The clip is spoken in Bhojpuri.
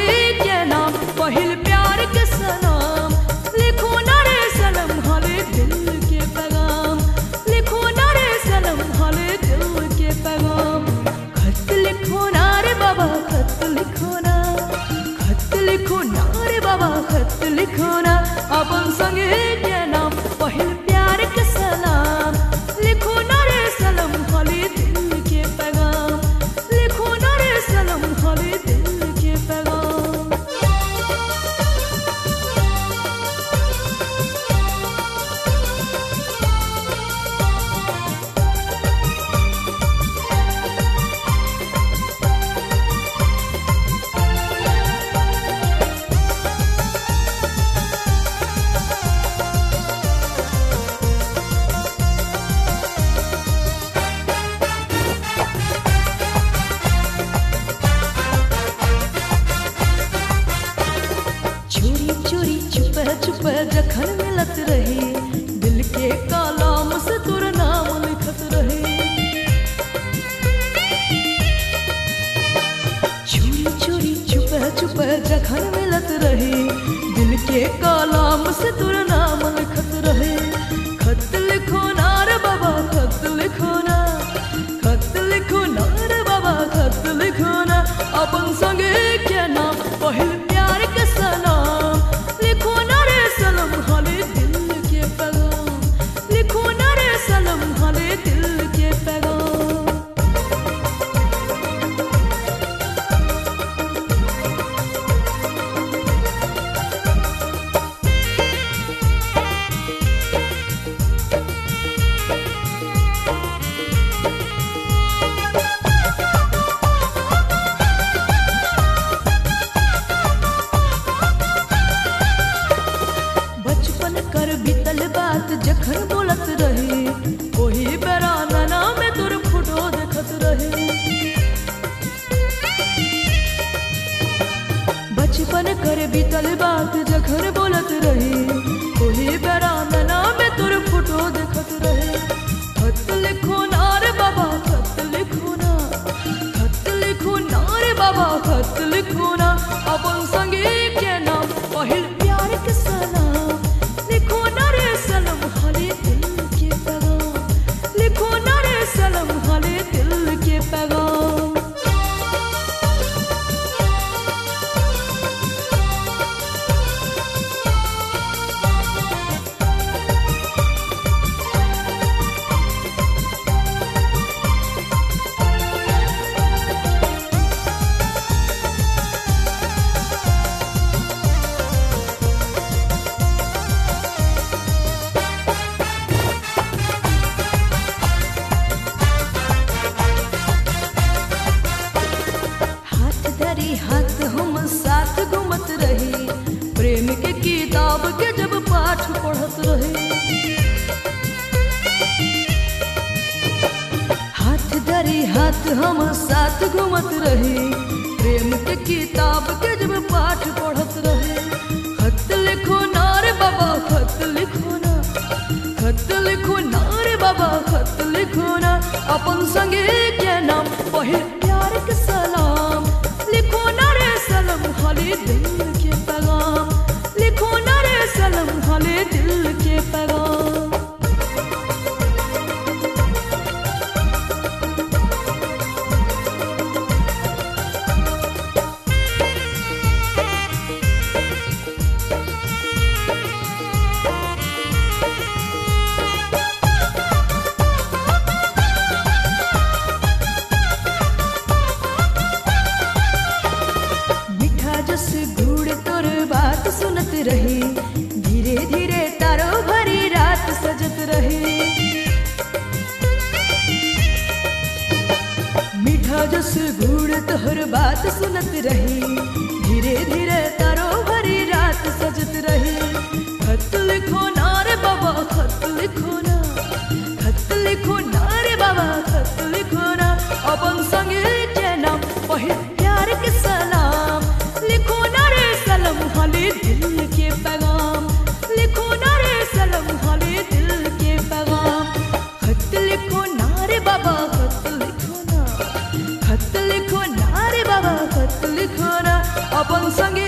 के नाम पहिल प्यार के सलाम। लिखो ना रे सनम हाले दिल के पैगाम, लिखो ना रे सनम हाले दिल के पैगाम। खत लिखो ना रे बाबा खत लिखो ना, खत लिखो ना रे बाबा खत लिखो ना। अपन संगे के नाम पहिल प्यार के सलाम। लिखो ना रे सनम हाले दिल के पैगाम, लिखो ना रे सनम हाले दिल के पैगाम। चुप जखन मिलत रहे दिल के कलम से तोर नाम लिखत रहे। चोरी चोरी चुप जखन मिलत रहे दिल के कलम से तोर नाम लिखत रहे। खत लिखो ना रे बाबा खत लिखो ना, खत लिखो ना रे बाबा खत लिखो ना। अपन संगे के नाम पहिल प्यार के सलाम। लिखो ना रे सनम हाले दिल के पैगाम, लिखो ना रे सनम हाले दिल के पैगाम। जखन बोलत रहे ओही बेरा नैना में तोर फोटो देखत रहे। बचपन कर बीतल बात जखन बोलत रहे ओही बेरा नैना में तोर फोटो देखत रहे। खत लिखो ना रे बाबा खत लिखो ना, खत लिखो ना रे बाबा खत लिखो ना। अपन संगे के नाम पहिल प्यार के सलाम। लिखो ना रे सनम हाले दिल के पैगाम, लिखो ना रे सनम हाले दिल के पैगाम। हाथ हम साथ घूमत रहे प्रेम के किताब के जब पाठ पढ़त रहे। हाथ धरी हाथ हम साथ घूमत रहे प्रेम के किताब के जब पाठ पढ़त रहे। खत लिखो ना रे बाबा खत लिखो ना, खत लिखो ना रे बाबा खत लिखो ना। अपन संगे के नाम पहिल प्यार के सलाम। लिखो ना रे सनम हाले दिल के पैगाम, लिखो ना रे सनम हाले दिल के पैगाम। सुनत रहे धीरे धीरे तारो भरी रात सजत रहे। मीठा जस गुड़ तोहर बात सुनत रहे धीरे धीरे तारो भरी रात सजत रहे। खत लिखो ना रे बाबा खत लिखो ना, खत लिखो ना रे बाबा खत लिखो ना। अपन संगे के नाम पहिल प्यार के सलाम। लिखो ना रे सनम हाले दिल के पैगाम, लिखो ना रे सनम हाले दिल के पैगाम। खत लिखो ना रे बाबा खत लिखो ना, खत लिखो ना रे बाबा खत लिखो ना। अपन संग